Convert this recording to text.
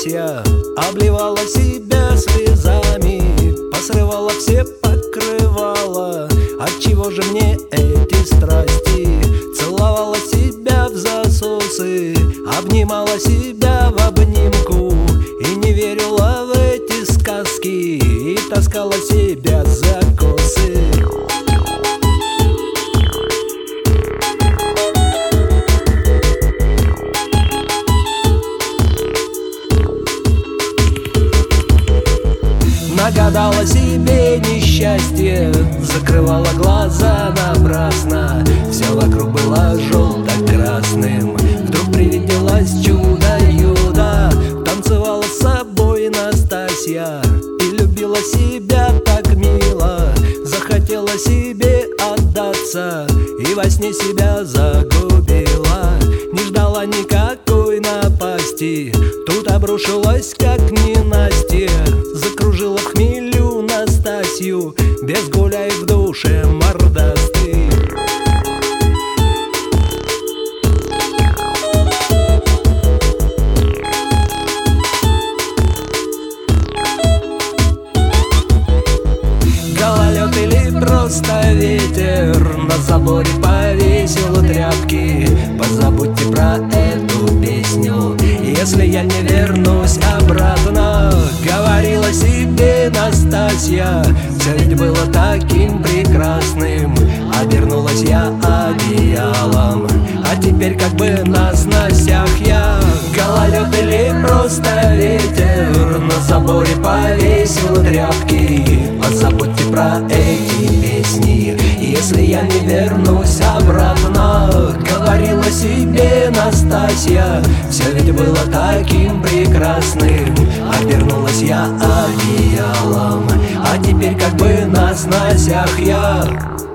Настасья обливала себя слезами, посрывала все покрывала. Отчего же мне эти страсти? Целовала себя в засосы, обнимала себя в обнимку, и не верила в эти сказки, и таскала себя за косы. Нагадала себе несчастье, закрывала глаза напрасно. Все вокруг было желто-красным. Вдруг привиделось чудо-юдо. Танцевала с собой Настасья и любила себя так мило. Захотела себе отдаться и во сне себя загубила. Не ждала никакой напасти, тут обрушилась как ненастье. Закружила в хмелю Настасью, без гуляй в душе мордастый. Гололед или просто ветер на заборе повесил тряпки. Позабудьте про эту песню, если я не вернусь обратно. Говорила себе Настасья, все ведь было таким прекрасным. Обернулась я одеялом, а теперь как бы на сносях я. Гололед или просто ветер на заборе повесил тряпки. Позабудьте про эти песни, если я не вернусь обратно. Говорила себе Настасья, все ведь было таким прекрасным. Обернулась я одеялом, а теперь как бы на сносях я.